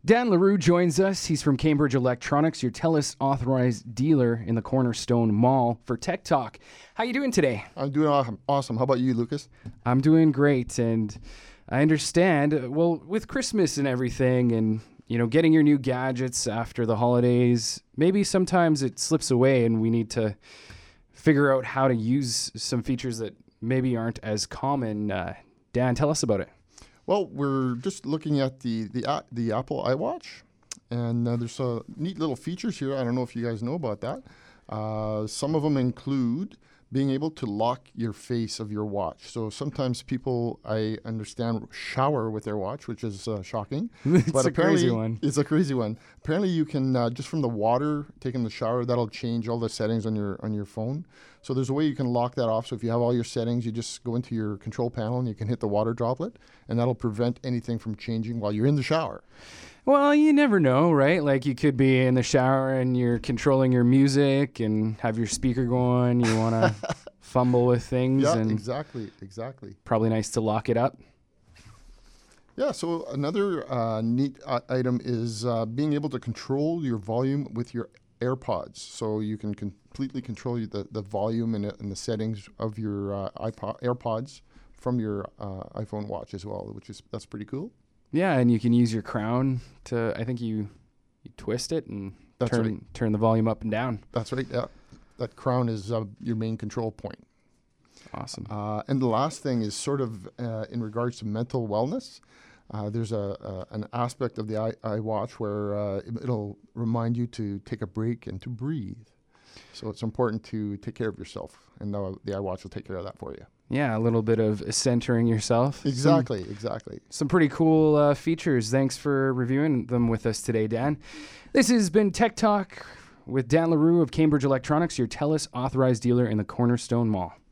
Dan LaRue joins us. He's from Cambridge Electronics, your TELUS authorized dealer in the Cornerstone Mall for Tech Talk. How you doing today? I'm doing awesome. How about you, Lucas? I'm doing great, and I understand, well, with Christmas and everything and, you know, getting your new gadgets after the holidays, maybe sometimes it slips away and we need to figure out how to use some features that maybe aren't as common. Dan, tell us about it. Well, we're just looking at the Apple iWatch, and there's neat little features here. I don't know if you guys know about that. Some of them include being able to lock your face of your watch. So sometimes people, I understand, shower with their watch, which is shocking. It's a crazy one. It's a crazy one. Apparently, you can just from the water taking the shower, that'll change all the settings on your phone. So there's a way you can lock that off. So if you have all your settings, you just go into your control panel and you can hit the water droplet, and that'll prevent anything from changing while you're in the shower. Well, you never know, right? Like you could be in the shower and you're controlling your music and have your speaker going. You want to fumble with things. Yeah, and exactly. Probably nice to lock it up. Yeah, so another neat item is being able to control your volume with your AirPods. So you can completely control the volume and the settings of your AirPods from your iPhone watch as well, that's pretty cool. Yeah, and you can use your crown to, I think you twist it and turn the volume up and down. That's right, yeah. That crown is your main control point. Awesome. And the last thing is sort of in regards to mental wellness. There's an aspect of the iWatch where it'll remind you to take a break and to breathe. So it's important to take care of yourself, and the iWatch will take care of that for you. Yeah, a little bit of centering yourself. Exactly. Some pretty cool features. Thanks for reviewing them with us today, Dan. This has been Tech Talk with Dan LaRue of Cambridge Electronics, your TELUS authorized dealer in the Cornerstone Mall.